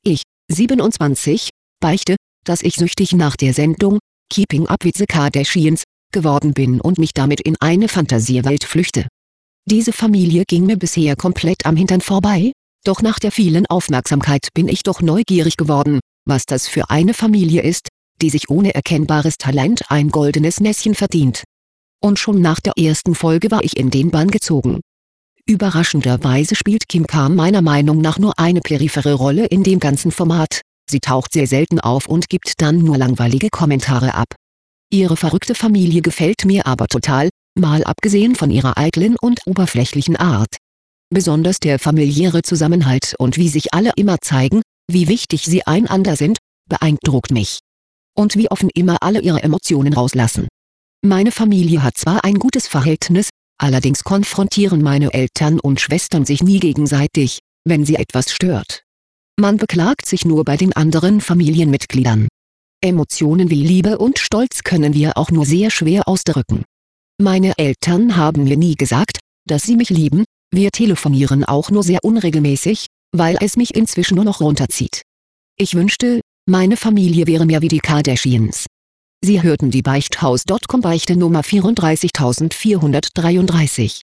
Ich, 27, beichte, dass ich süchtig nach der Sendung Keeping Up with the Kardashians geworden bin und mich damit in eine Fantasiewelt flüchte. Diese Familie ging mir bisher komplett am Hintern vorbei, doch nach der vielen Aufmerksamkeit bin ich doch neugierig geworden, was das für eine Familie ist, die sich ohne erkennbares Talent ein goldenes Näschen verdient. Und schon nach der ersten Folge war ich in den Bann gezogen. Überraschenderweise spielt Kim K meiner Meinung nach nur eine periphere Rolle in dem ganzen Format, sie taucht sehr selten auf und gibt dann nur langweilige Kommentare ab. Ihre verrückte Familie gefällt mir aber total, mal abgesehen von ihrer eitlen und oberflächlichen Art. Besonders der familiäre Zusammenhalt und wie sich alle immer zeigen, wie wichtig sie einander sind, beeindruckt mich. Und wie offen immer alle ihre Emotionen rauslassen. Meine Familie hat zwar ein gutes Verhältnis, allerdings konfrontieren meine Eltern und Schwestern sich nie gegenseitig, wenn sie etwas stört. Man beklagt sich nur bei den anderen Familienmitgliedern. Emotionen wie Liebe und Stolz können wir auch nur sehr schwer ausdrücken. Meine Eltern haben mir nie gesagt, dass sie mich lieben, wir telefonieren auch nur sehr unregelmäßig, weil es mich inzwischen nur noch runterzieht. Ich wünschte, meine Familie wäre mehr wie die Kardashians. Sie hörten die Beichthaus.com Beichte Nummer 34433.